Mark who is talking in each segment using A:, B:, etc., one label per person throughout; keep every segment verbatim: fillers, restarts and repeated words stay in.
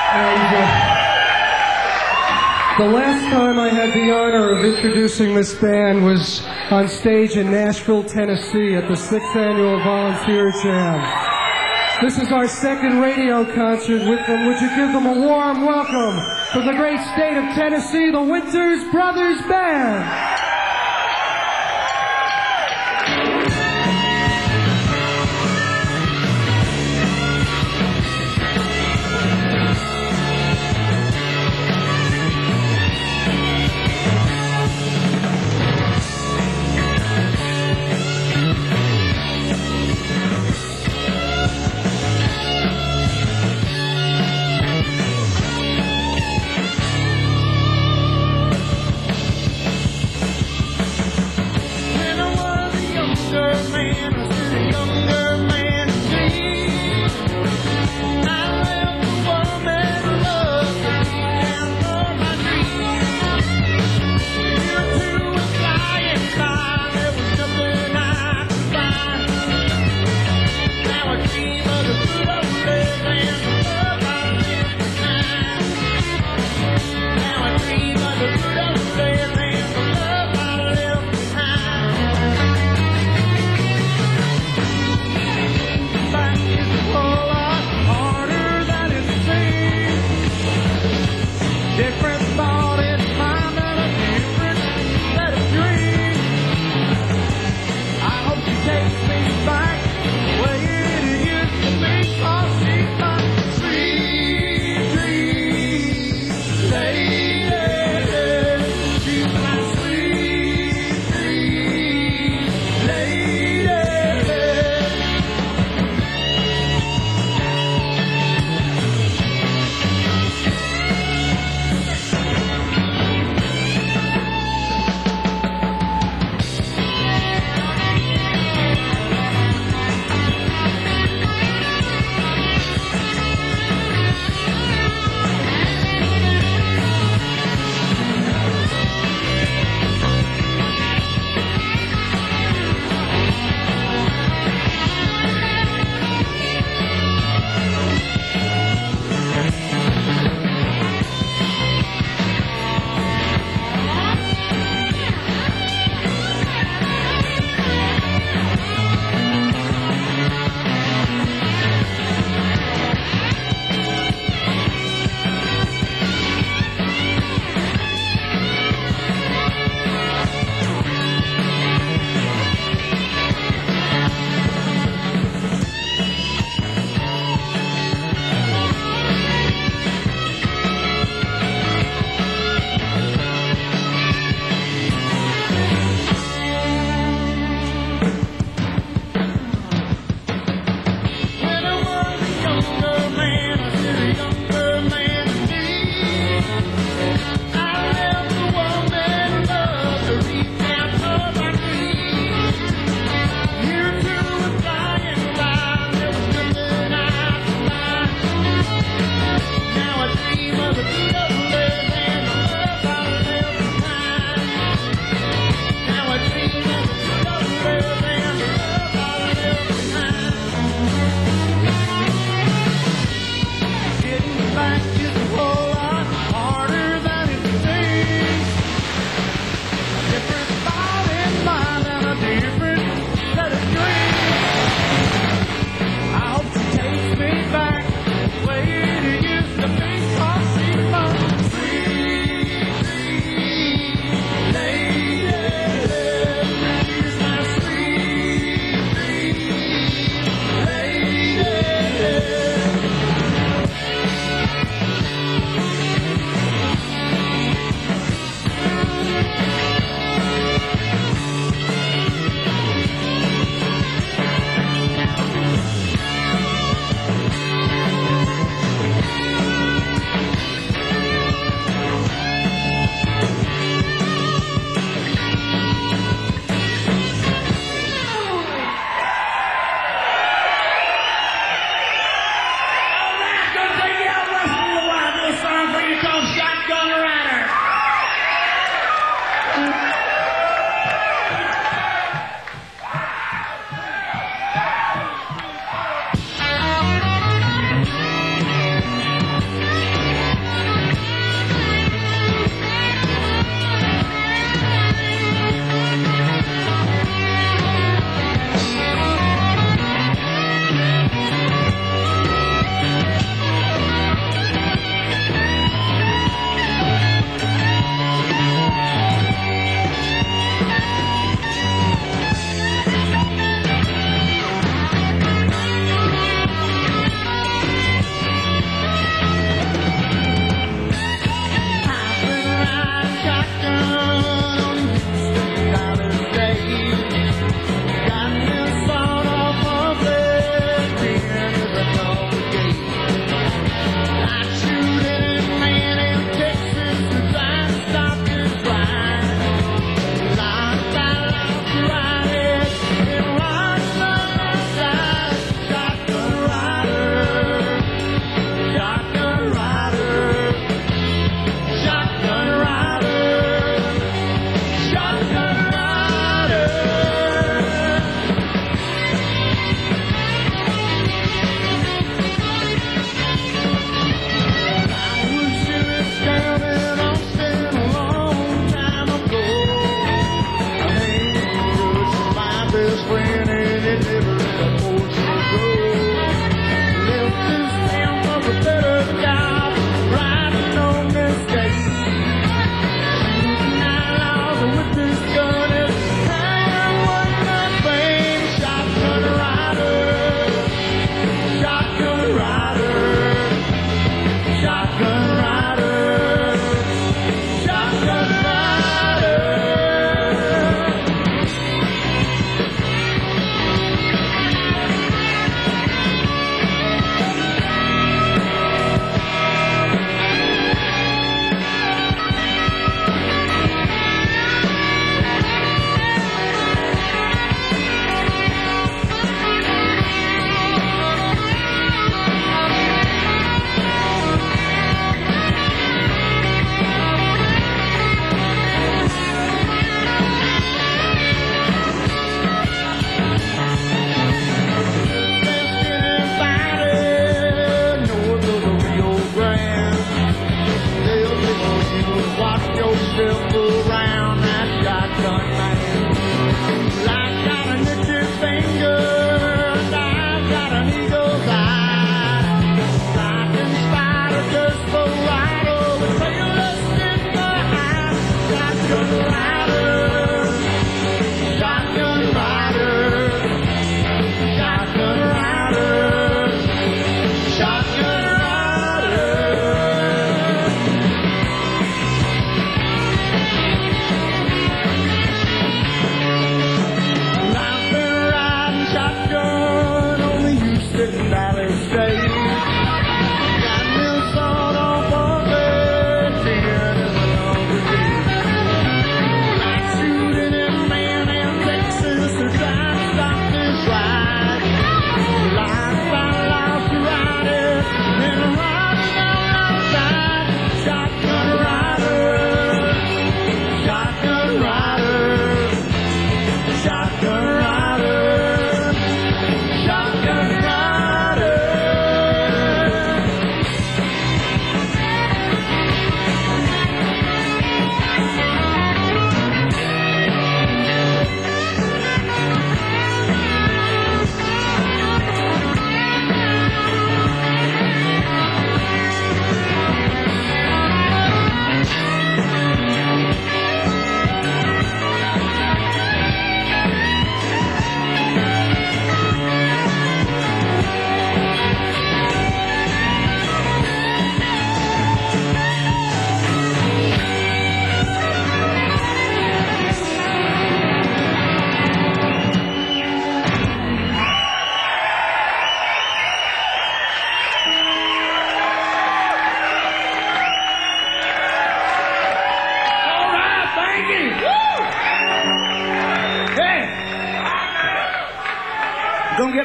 A: And uh, the last time I had the honor of introducing this band was on stage in Nashville, Tennessee at the sixth Annual Volunteer Jam. This is our second radio concert with them. Would you give them a warm welcome from the great state of Tennessee, the Winters Brothers Band.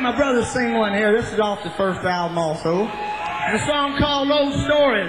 B: my brother sing one here. This is off the first album also. It's a song called Old Stories.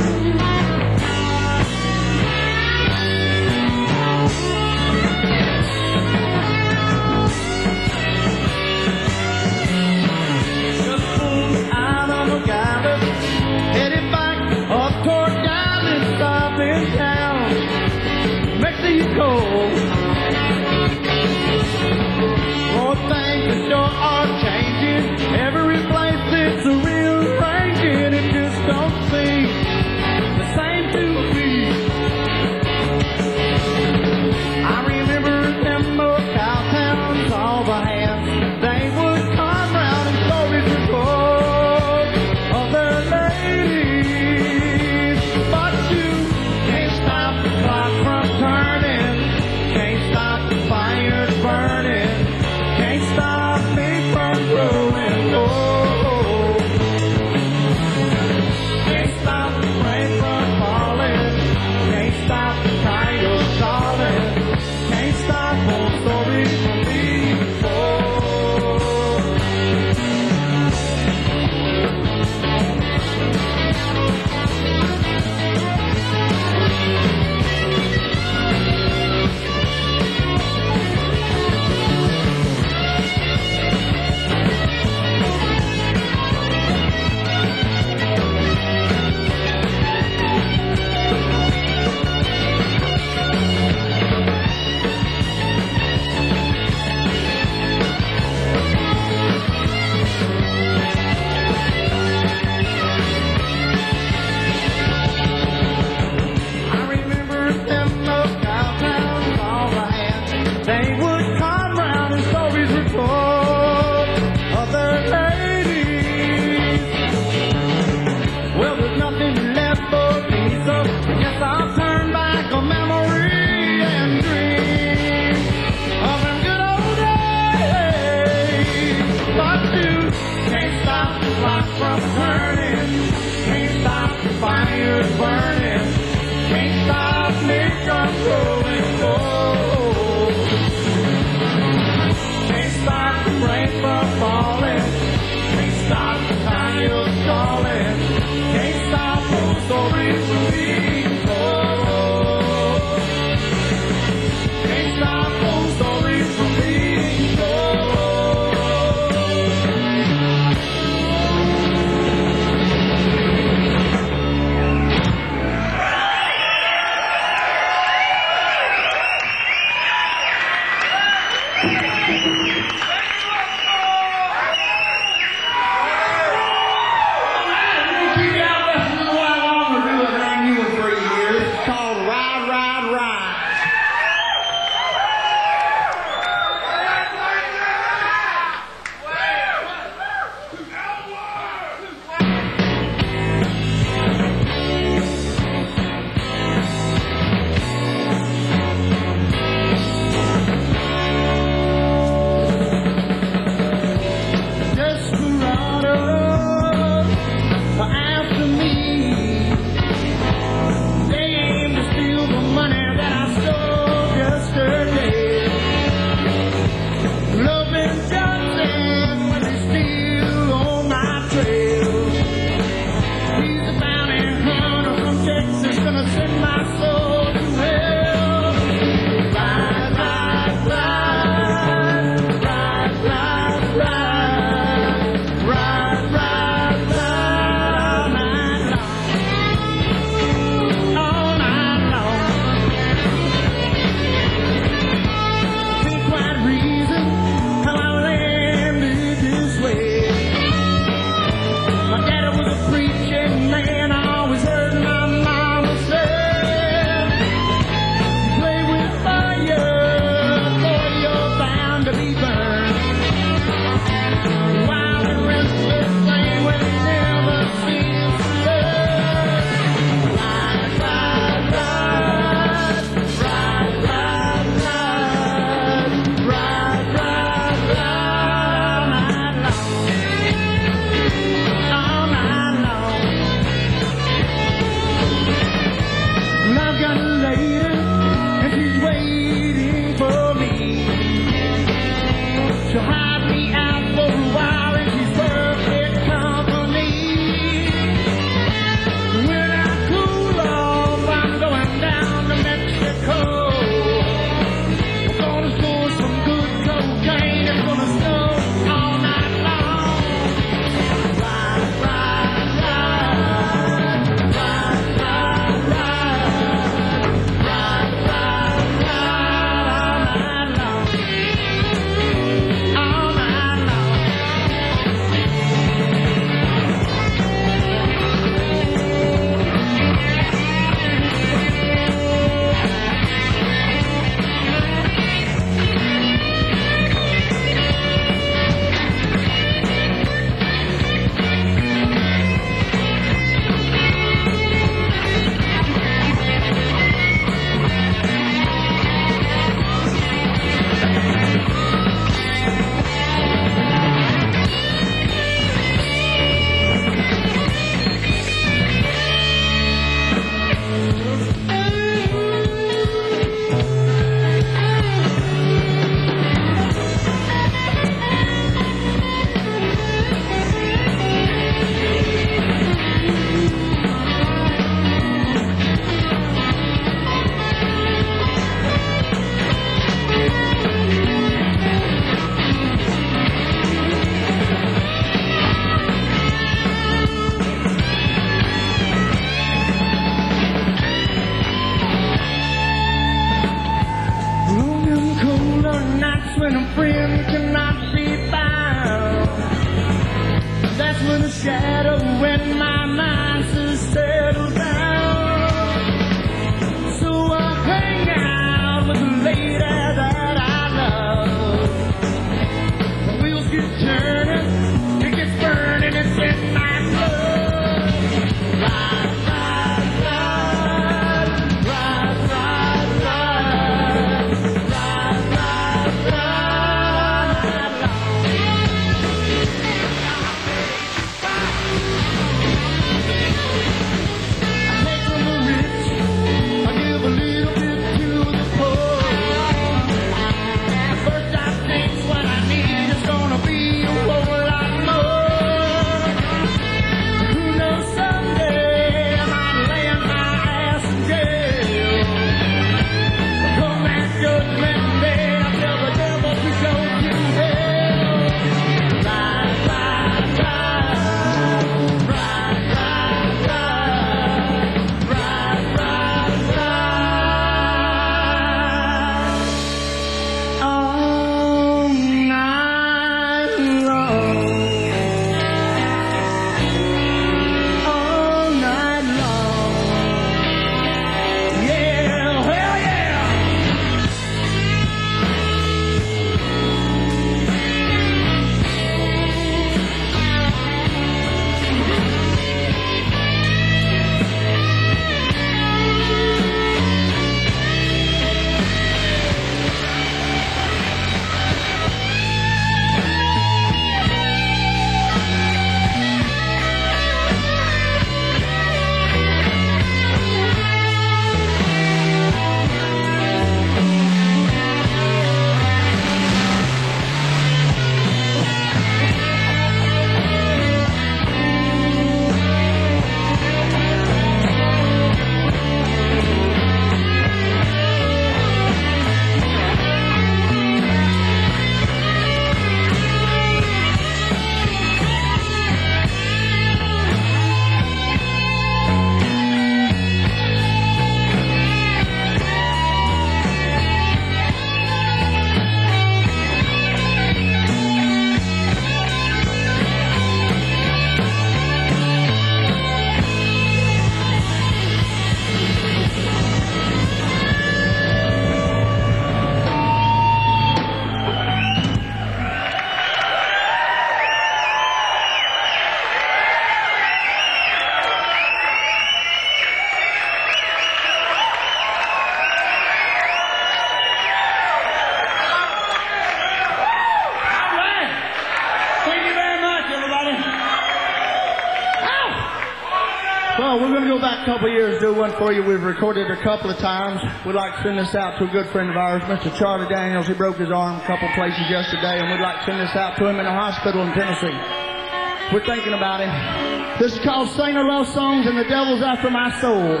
B: y'all, we're going to go back a couple of years, do one for you. We've recorded it a couple of times. We'd like to send this out to a good friend of ours, Mister Charlie Daniels. He broke his arm a couple places yesterday, and we'd like to send this out to him in a hospital in Tennessee. We're thinking about him. This is called Sing a Love Songs, and the Devil's After My Soul.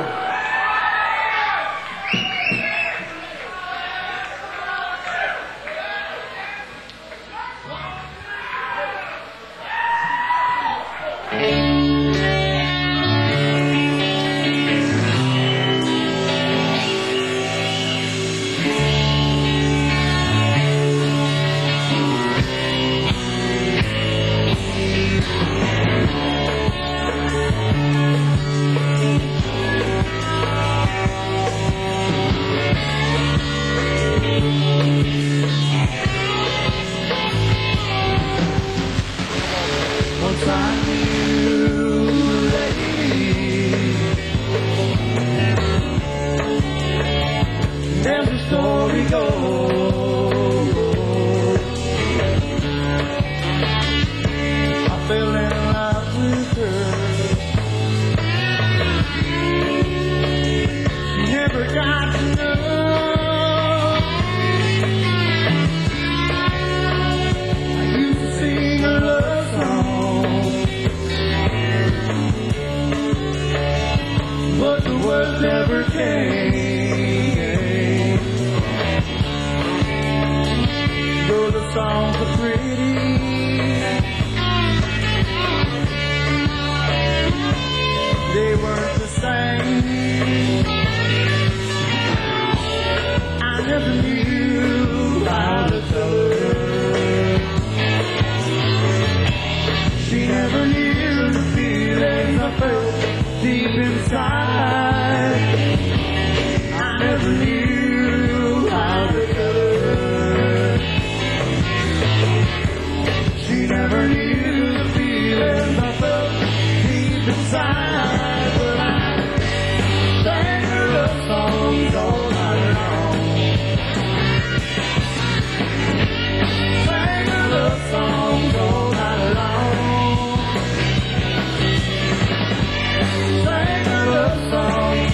C: Never came. Though the songs are pretty, they weren't the same. I never knew how to tell her. She never knew the feelings I felt deep inside. I never knew how to tell her. She never knew the feelings I felt deep inside. But I sang her love songs all night long. Sang her love songs all night long. Sang her love songs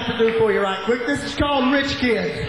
B: to do for you right quick. This is called Rich Kids.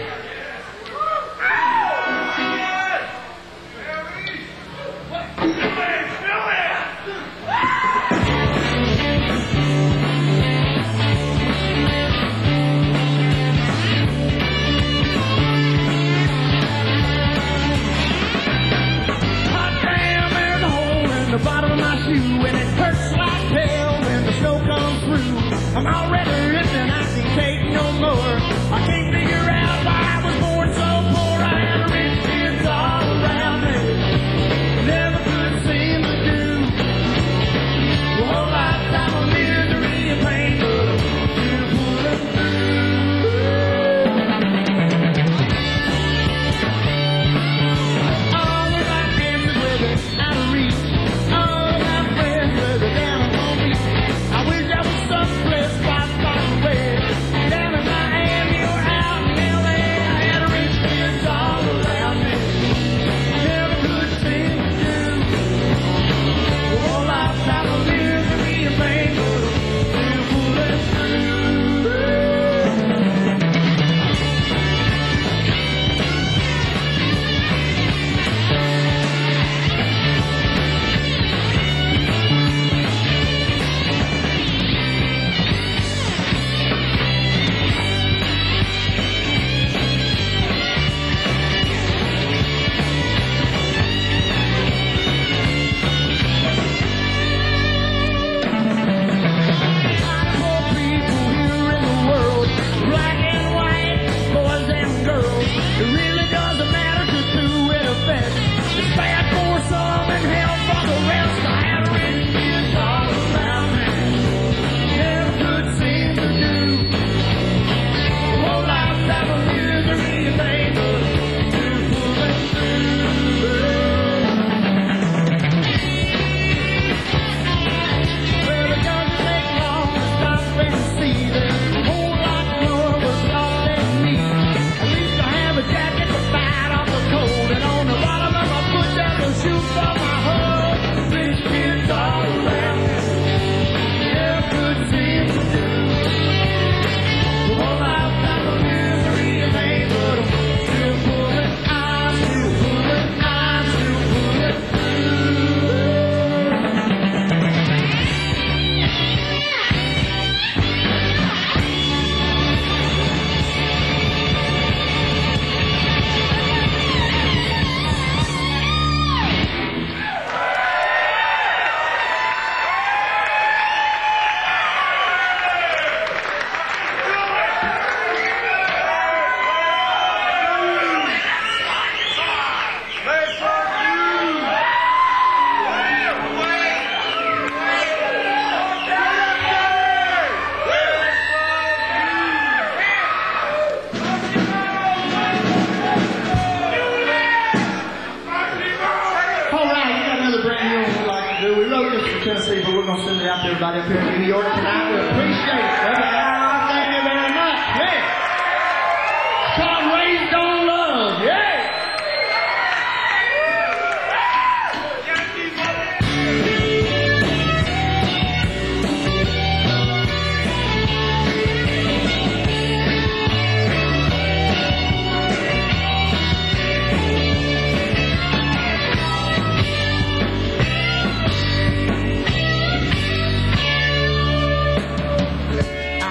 C: The bottom of my shoe and it hurts like hell when the snow comes through. I'm already rich and I can't take no more. I can't figure out why I was born so poor. I had rich kids all around me, never could seem to do. A whole lifetime of misery and pain, but I'm still pulling through. All of my dances with it out of reach. Someplace far, far away, down in Miami or out in L A. I had rich kids all around me, never could seem to do. A whole lifetime of misery and pain, but I'm still pulling Tennessee, but we're going to send it out to everybody up here in New York tonight. We appreciate it. Thank you very much. Yeah. It's called Raised on Love. Yeah. I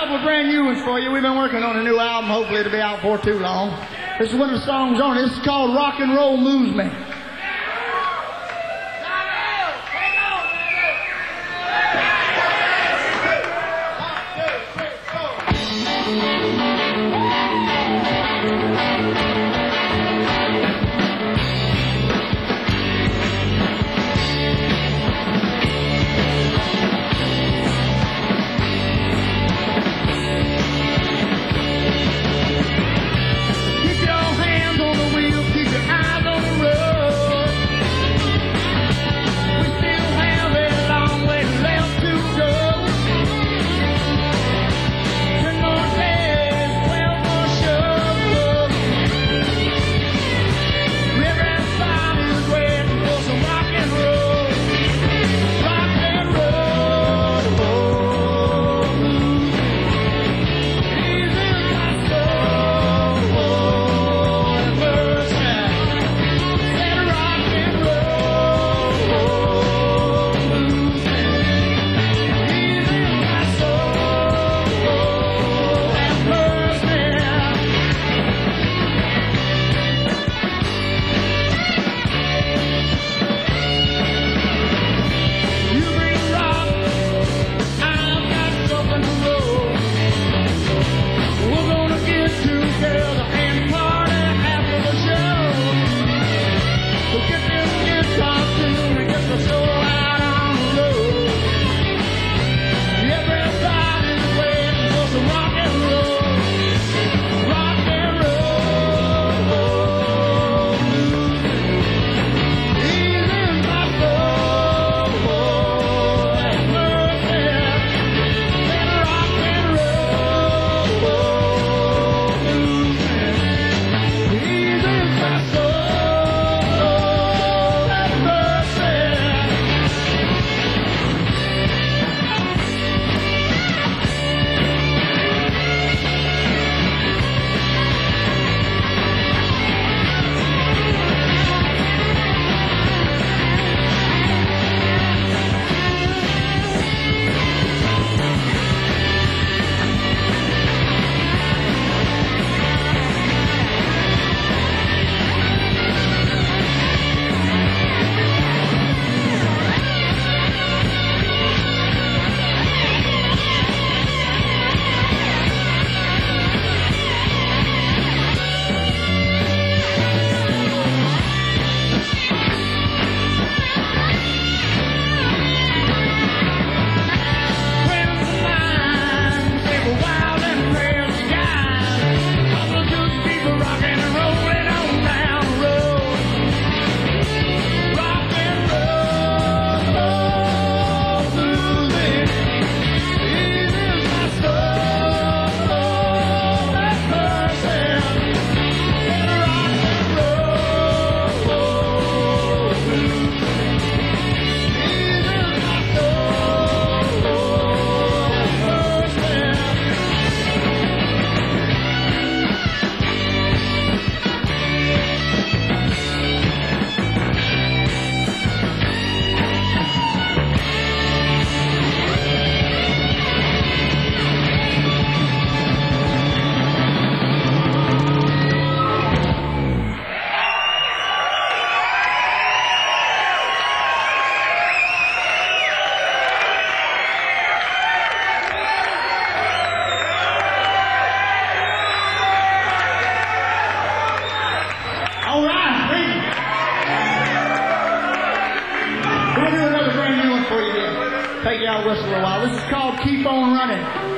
B: couple of brand new ones for you. We've been working on a new album. Hopefully it'll be out before too long. This is one of the songs on it. This is called Rock and Roll Moves Me. Take you out whistle a while. This is called Keep On Running.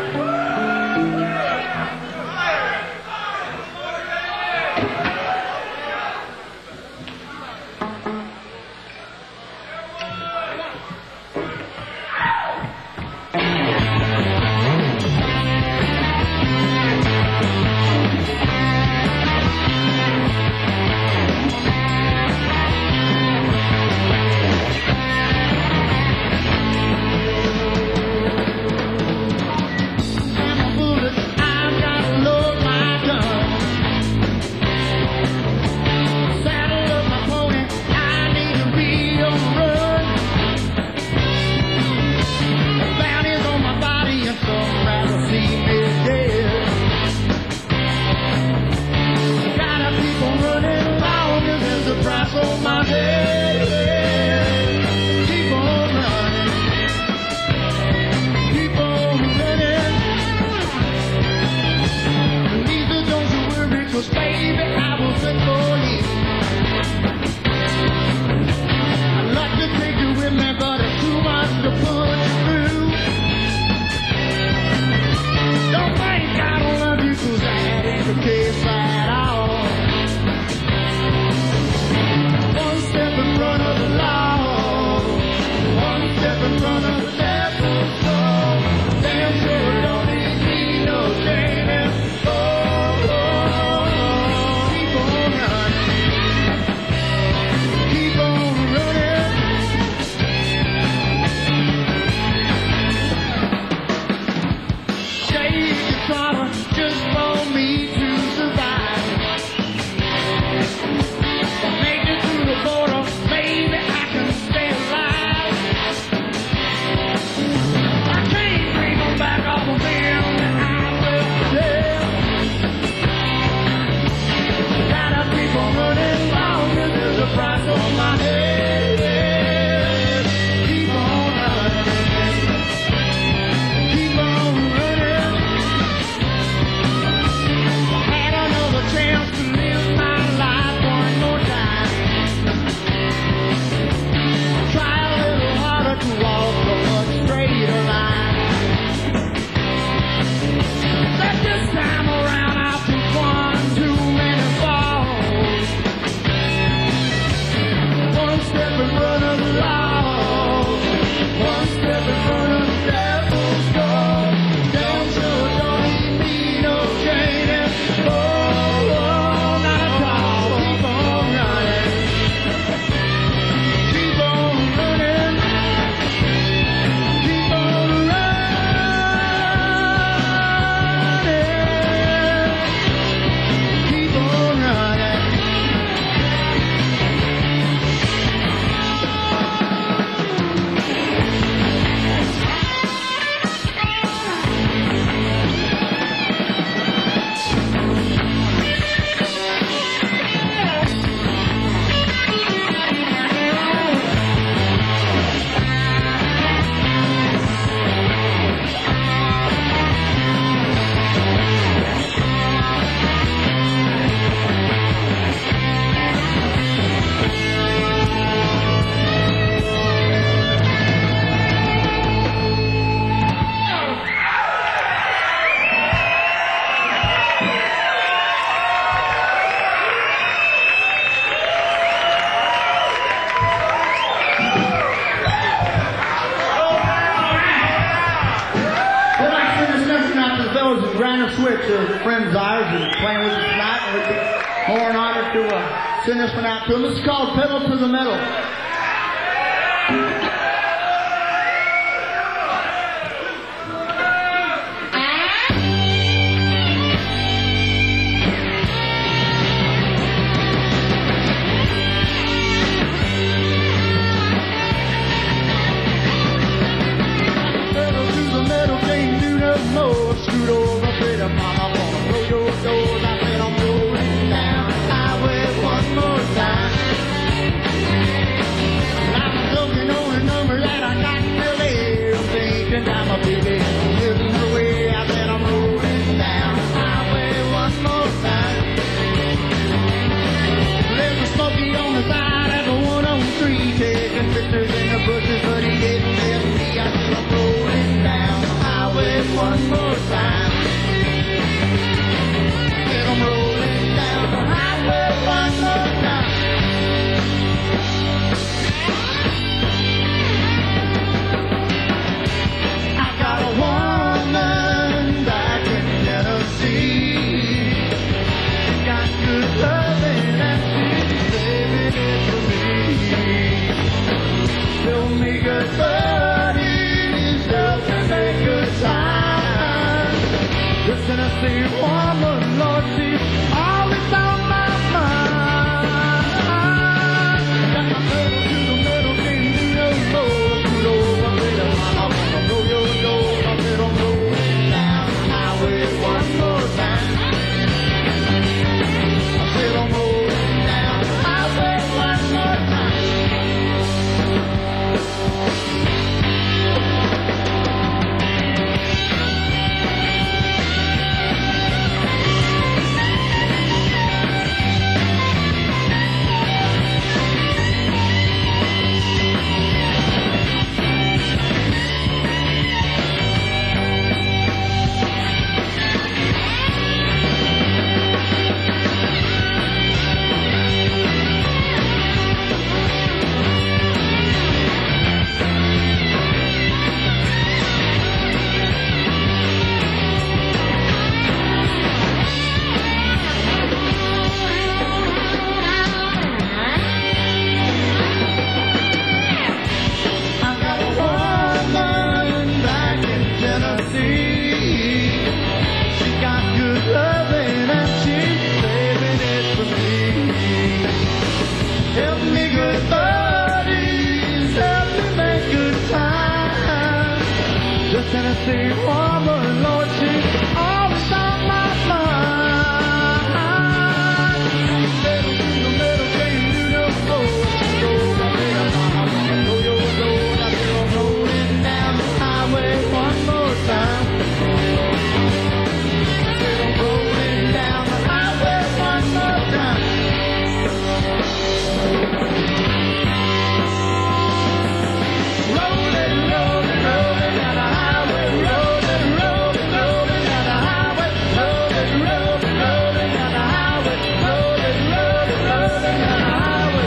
B: Switch, a friend of ours, is playing with us tonight, and we'd be more than honored to uh, send this one out to him. This is called Pedal to the Metal.
C: One more time. Get 'em rolling down the highway one more time. I got a woman back in Tennessee. She got good loving and she's saving it for me. Fill me good buddies, help me make good time. The Tennessee woman, Lord, she's always on my mind. Got my pedal to the metal, can't do no more. Scoot over, baby, I wanna blow your nose. I said I'm rolling down the highway one more time. I said I'm rolling down the highway one more time. Tennessee woman, Lord, she's always on my mind. Pedal to the metal, can't do no more. Go, baby, I wanna know your road. I feel I'm rolling down the highway one more time. I said I'm rolling down the highway one more time. Rolling, rolling, rolling down the highway. Rolling, rolling, rolling down the highway. Rolling, rolling, rolling down the highway. Rolling, rolling, rolling down the highway.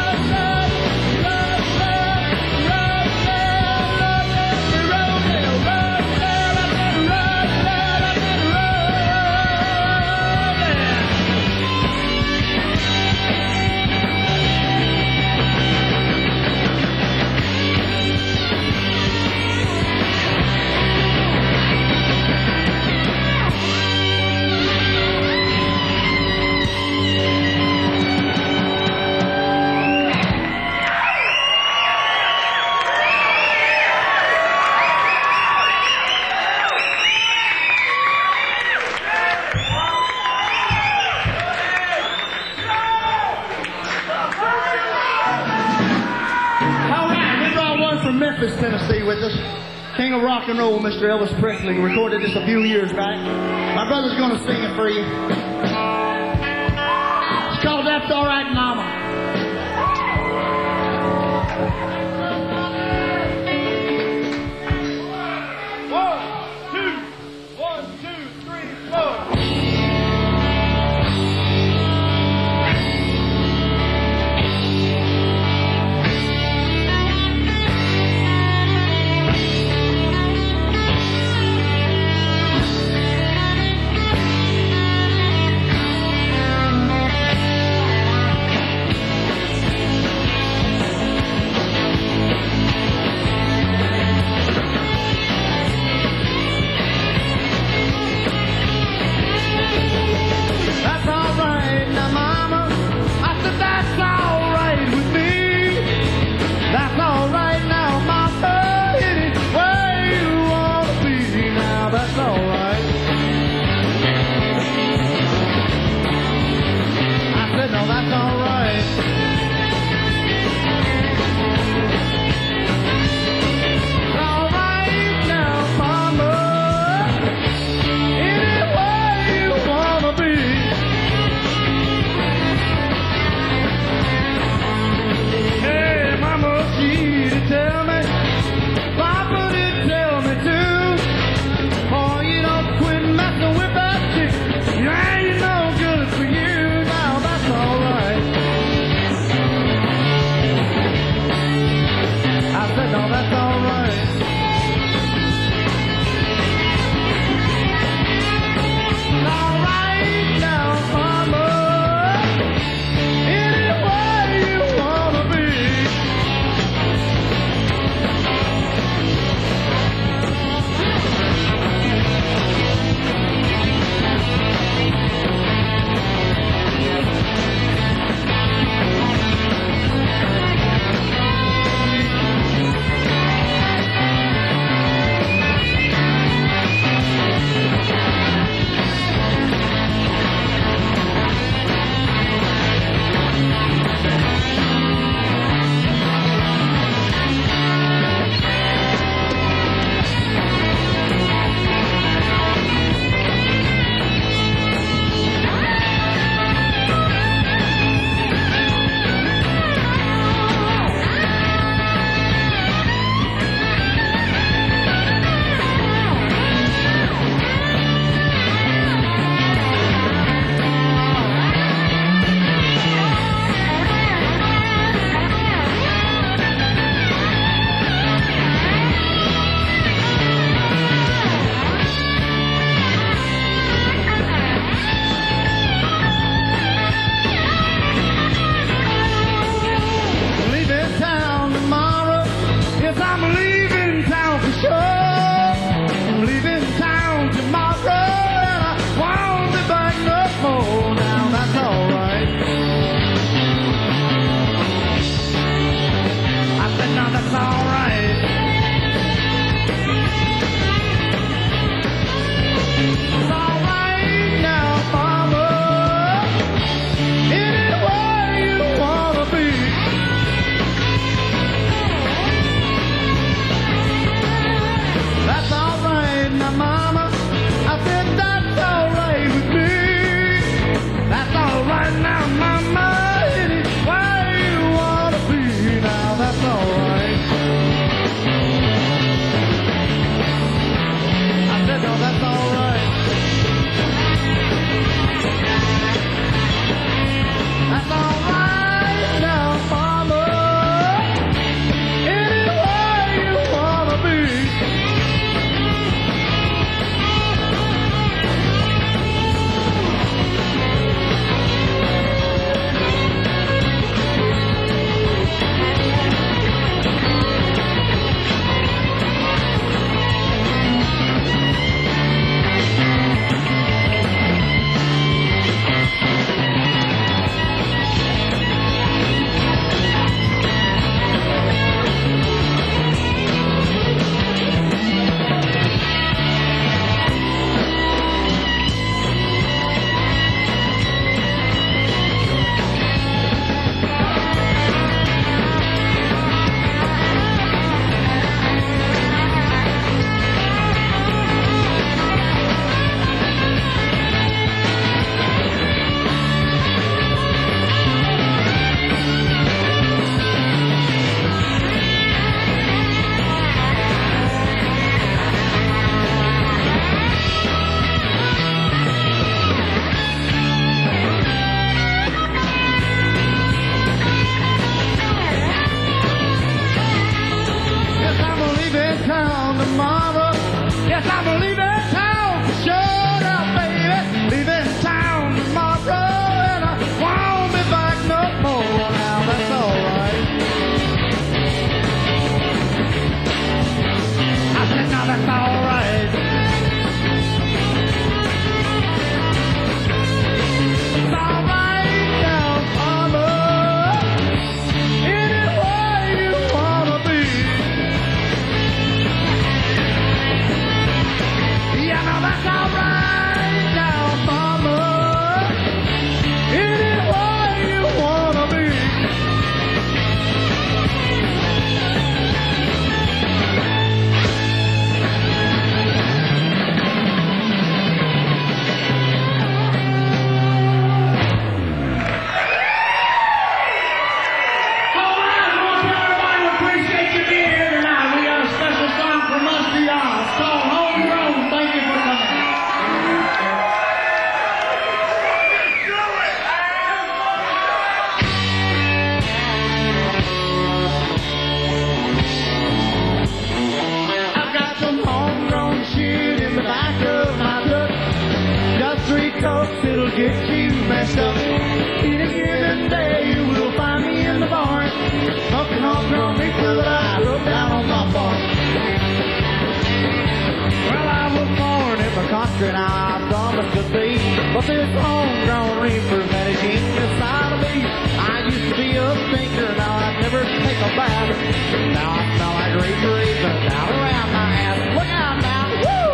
C: Memphis, Tennessee with us. King of rock and roll, Mister Elvis Presley. Recorded this a few years back. My brother's going to sing it for you. It's called That's All Right, Mama. One, two, one, two, three, four. now that's alright. It's alright now, mama. Anywhere you wanna be. That's alright now, mama. I said that's alright with me. That's alright now, mama. Anywhere you wanna be. Now that's alright. I said no, that's alright. That's alright now, mama. Anywhere you wanna be. Yes, I'm leaving town tomorrow. Yes, I'm leaving town for sure now, baby. Leaving town tomorrow, and I won't be back no more. Now that's alright. I said now that's alright. It's alright now, mama. Anywhere you wanna be. Yeah, now that's alright now, mama. Anywhere you wanna be. All right, I want everybody to appreciate you being here tonight. We got a special song from us to y'all. It's called Homegrown. Thank you for coming. I've got some homegrown shit in the back of my truck. Just three cokes, it'll get you messed up. In a given day, you will find me in the barn, smoking homegrown reefer that I wrote down on my farm. Well, I was born in the country, now I promised to be, but this homegrown reefer that is inside of me. I used to be a thinker, now I never take a bath. Now I smell like reefer reefer down around my ass. Look out now, woo!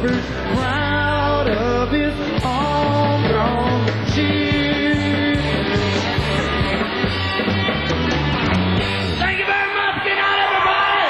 C: Hartford, proud of his homegrown cheer. Thank you very much. Good night, everybody.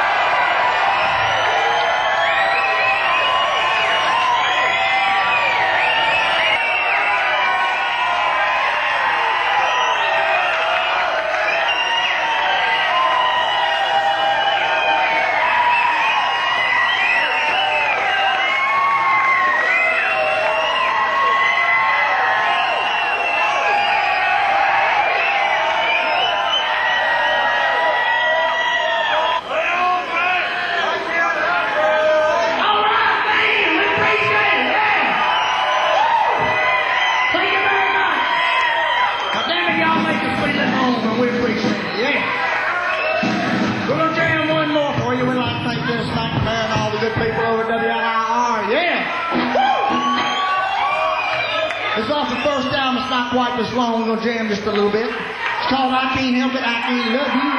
C: Quite this long, we're gonna jam just a little bit. It's called I Can't Help It, I Can't Love You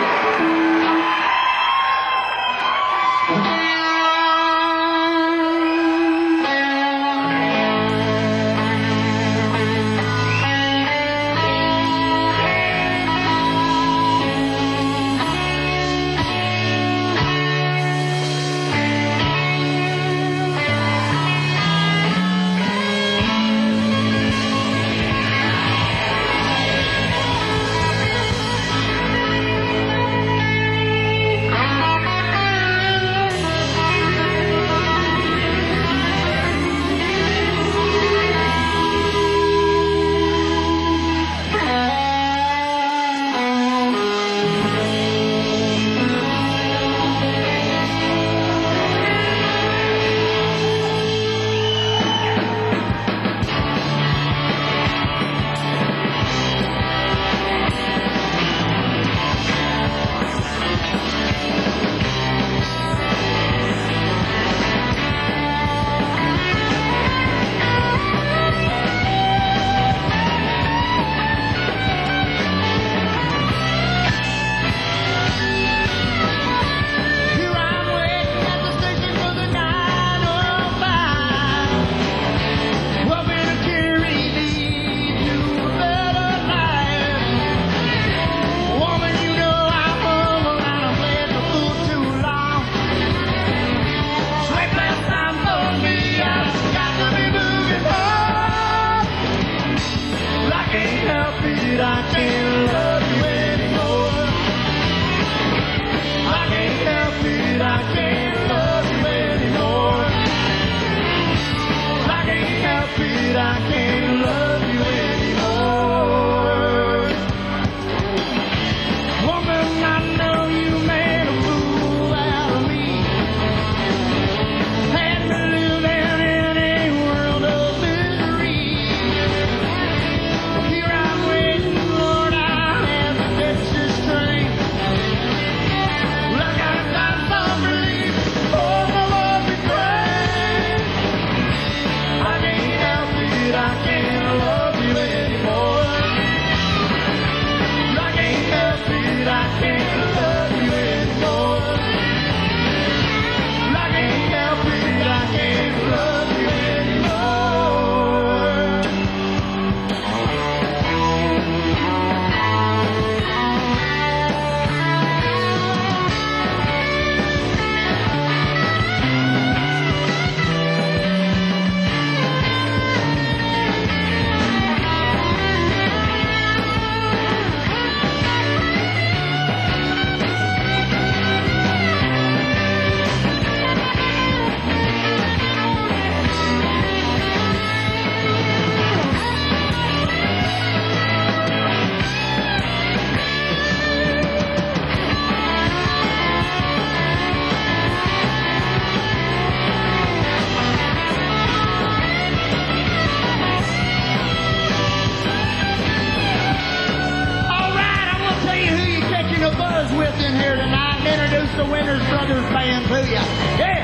C: the Winters Brothers Band to you. Yeah.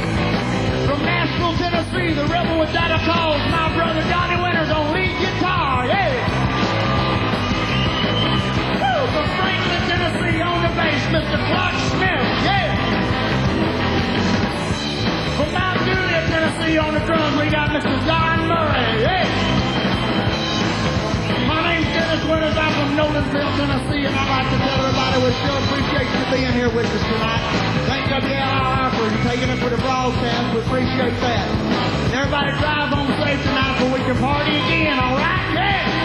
C: From Nashville, Tennessee, the rebel without a cause, my brother Johnny Winters on lead guitar. Yeah. Woo. From Franklin, Tennessee, on the bass, Mister Clark Smith. Yeah. From Mount Juliet, Tennessee on the drums. We got Mister Don Murray. Hey! My name's Dennis Winters. I'm from Nolensville, Tennessee, and I'd like to tell everybody we sure appreciate you being here with us tonight. Thank W L I R for taking it for the broadcast. We appreciate that. And everybody drive home safe tonight so we can party again, all right? Yeah!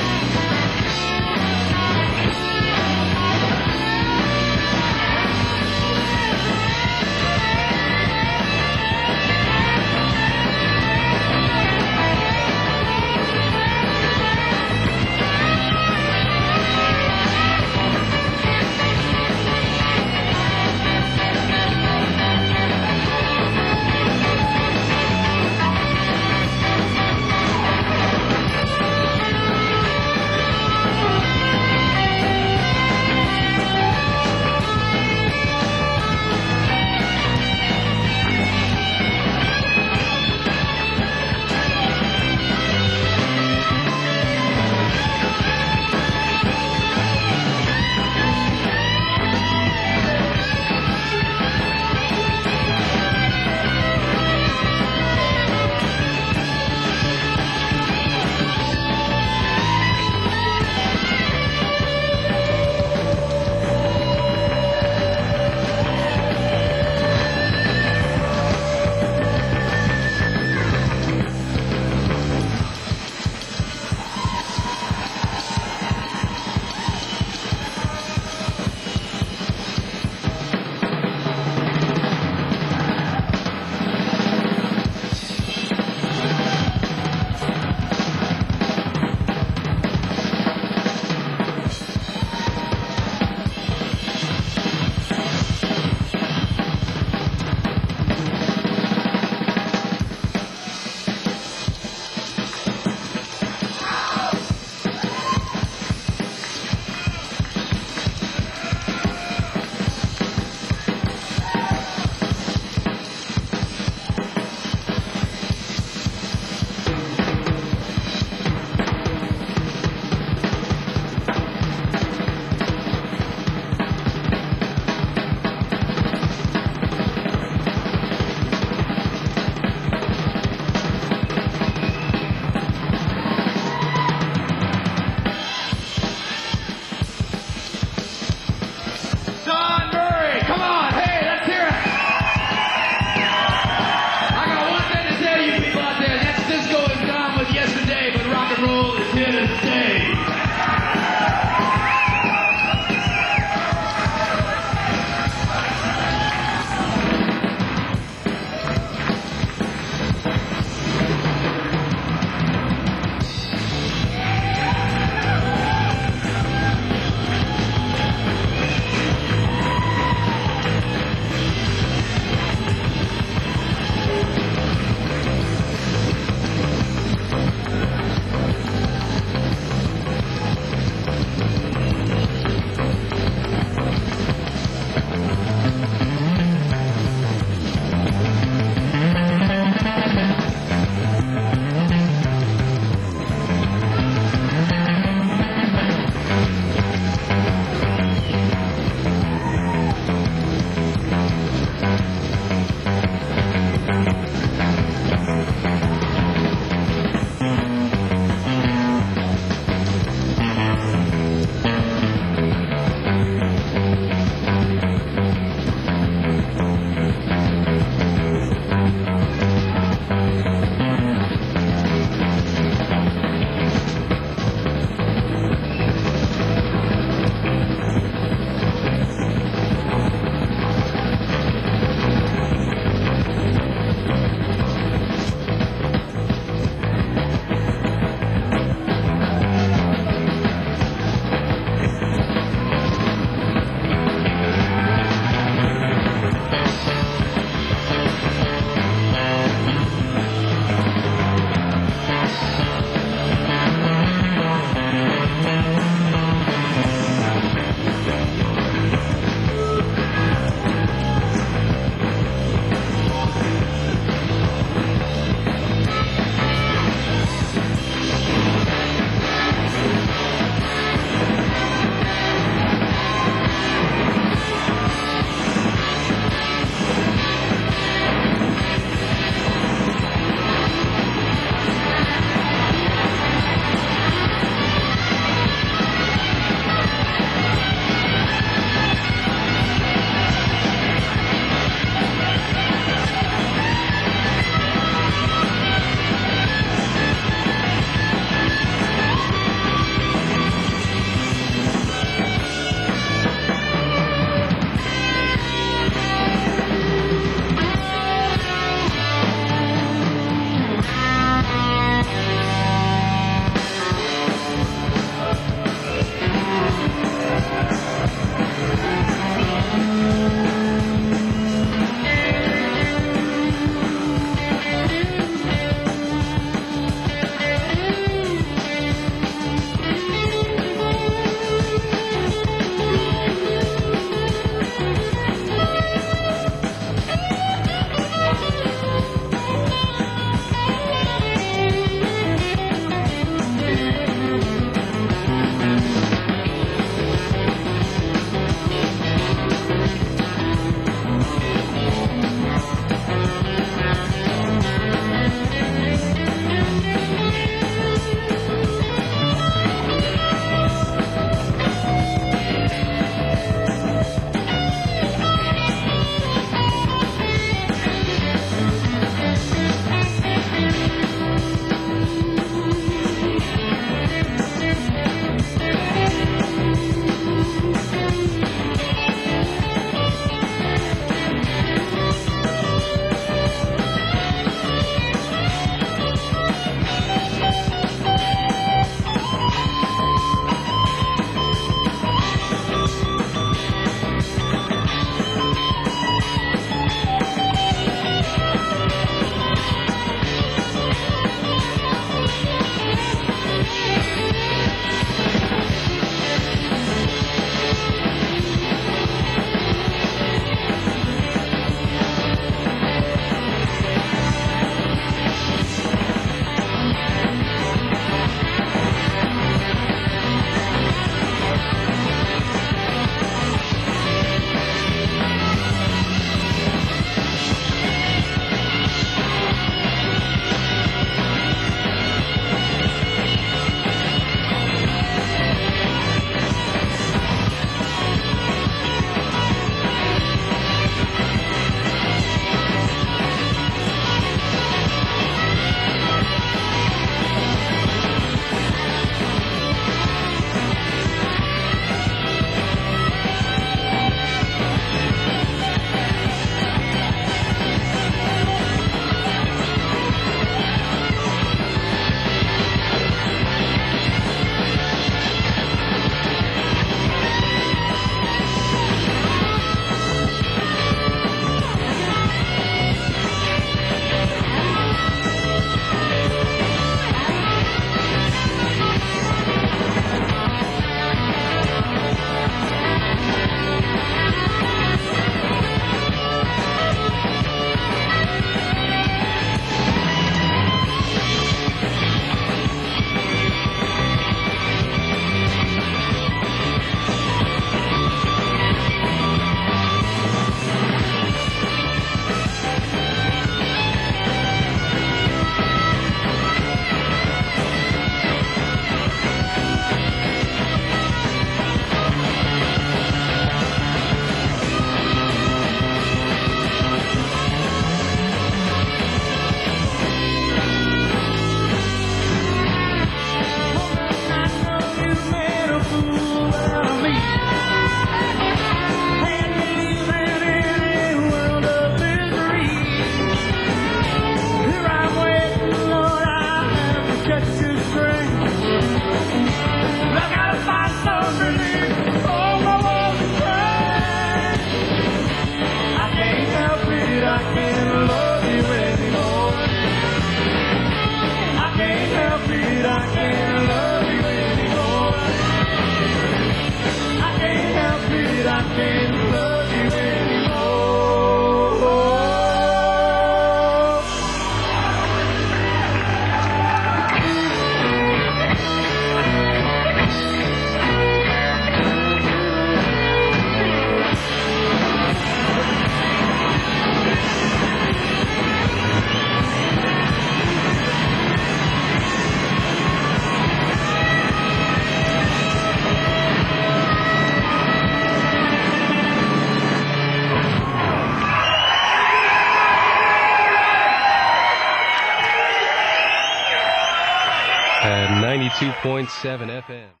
D: at ninety-two point seven F M.